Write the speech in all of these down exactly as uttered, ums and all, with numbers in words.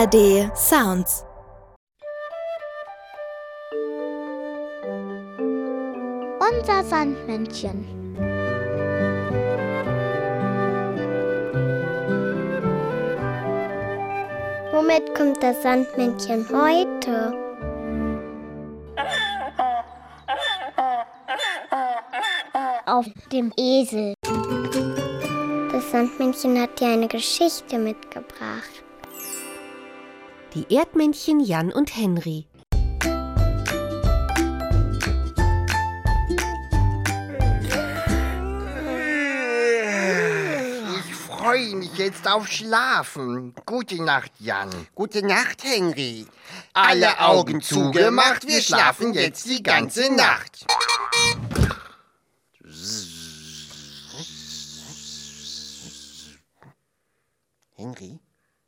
A R D Sounds. Unser Sandmännchen. Womit kommt das Sandmännchen heute? Auf dem Esel. Das Sandmännchen hat dir eine Geschichte mitgebracht. Die Erdmännchen Jan und Henry. Ich freue mich jetzt auf Schlafen. Gute Nacht, Jan. Gute Nacht, Henry. Alle Augen zugemacht, wir schlafen jetzt die ganze Nacht. Henry?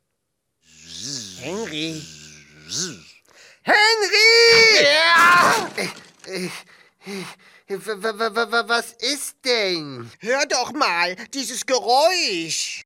Henry? Henry! Ja! Äh, äh, w- w- w- w- Was ist denn? Hör doch mal, dieses Geräusch.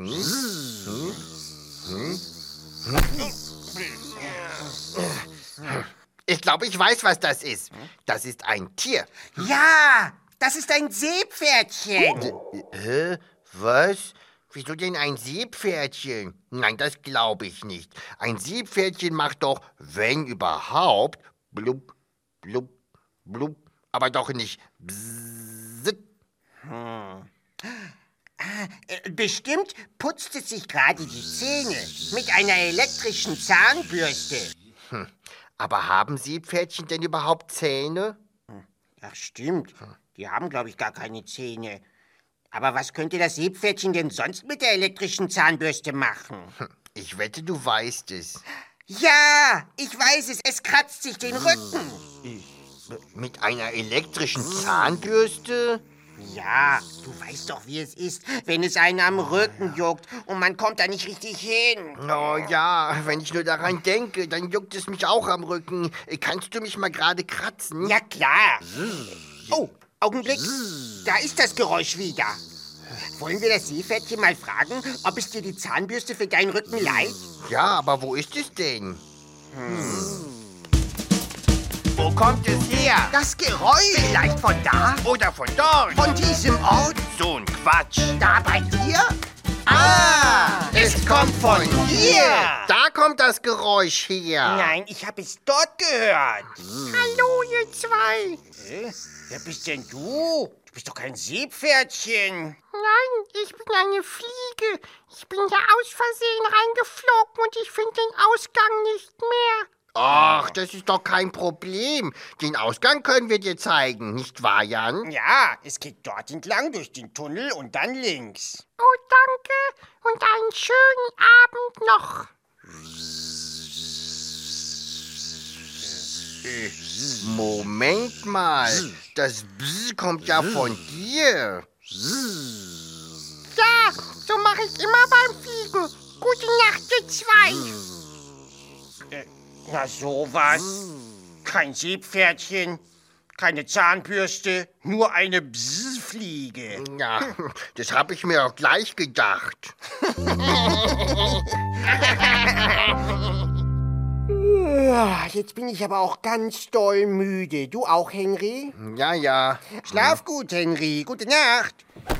Ich glaube, ich weiß, was das ist. Das ist ein Tier. Ja, das ist ein Seepferdchen. Hä? Was? Wieso denn ein Seepferdchen? Nein, das glaube ich nicht. Ein Seepferdchen macht doch, wenn überhaupt, blub, blub, blub, aber doch nicht bzzzt. Hm. Ah, äh, bestimmt putzt es sich gerade die Zähne mit einer elektrischen Zahnbürste. Hm. Aber haben Seepferdchen denn überhaupt Zähne? Ach, stimmt. Die haben, glaube ich, gar keine Zähne. Aber was könnte das Seepferdchen denn sonst mit der elektrischen Zahnbürste machen? Ich wette, du weißt es. Ja, ich weiß es. Es kratzt sich den Rücken. Mit einer elektrischen Zahnbürste? Ja, du weißt doch, wie es ist, wenn es einen am Rücken juckt und man kommt da nicht richtig hin. Oh ja, wenn ich nur daran denke, dann juckt es mich auch am Rücken. Kannst du mich mal gerade kratzen? Ja, klar. Oh, Augenblick. Da ist das Geräusch wieder. Wollen wir das Seepferdchen mal fragen, ob es dir die Zahnbürste für deinen Rücken leiht? Ja, aber wo ist es denn? Hm. Wo kommt es her? Das Geräusch. Vielleicht von da oder von dort? Von diesem Ort. So ein Quatsch. Da bei dir? Ah, es kommt von hier. hier. Da kommt das Geräusch her. Nein, ich habe es dort gehört. Hm. Hallo, ihr zwei. Hä? Wer bist denn du? Du bist doch kein Seepferdchen. Nein, ich bin eine Fliege. Ich bin da aus Versehen reingeflogen und ich finde den Ausgang nicht mehr. Ach, das ist doch kein Problem. Den Ausgang können wir dir zeigen, nicht wahr, Jan? Ja, es geht dort entlang durch den Tunnel und dann links. Oh, danke. Und einen schönen Abend noch. Moment mal, das Bzz kommt ja von dir. Ja, so mache ich immer beim Fliegen. Gute Nacht, ihr zwei. Äh, na sowas. Kein Seepferdchen, keine Zahnbürste, nur eine Bzzfliege. Ja, das habe ich mir auch gleich gedacht. Jetzt bin ich aber auch ganz doll müde. Du auch, Henry? Ja, ja. Schlaf gut, Henry. Gute Nacht.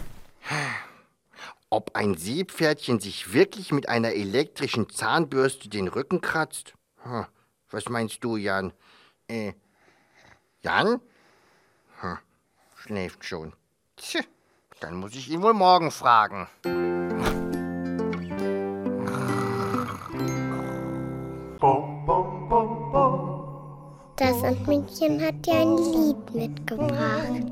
Ob ein Seepferdchen sich wirklich mit einer elektrischen Zahnbürste den Rücken kratzt? Hm, was meinst du, Jan? Äh, Jan? Hm, schläft schon. Tja, dann muss ich ihn wohl morgen fragen. Das Sandmännchen hat dir ein Lied mitgebracht.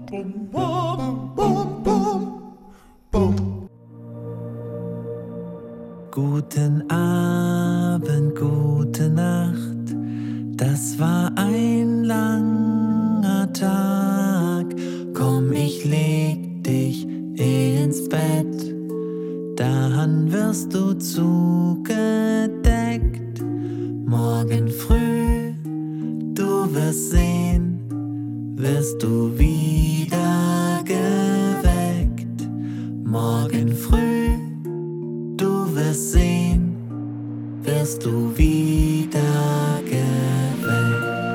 Guten Abend, gute Nacht, das war ein langer Tag. Komm, ich leg dich ins Bett, dann wirst du zugedeckt. Morgen früh, du wirst sehen, wirst du wieder geweckt. Morgen früh, du wirst sehen, wirst wirst du wieder geweckt.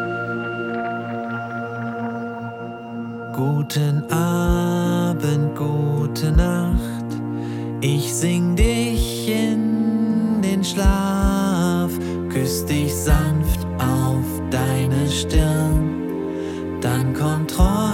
Guten Abend, gute Nacht, ich sing dich in den Schlaf, küss dich sanft auf deine Stirn, dann komm Träume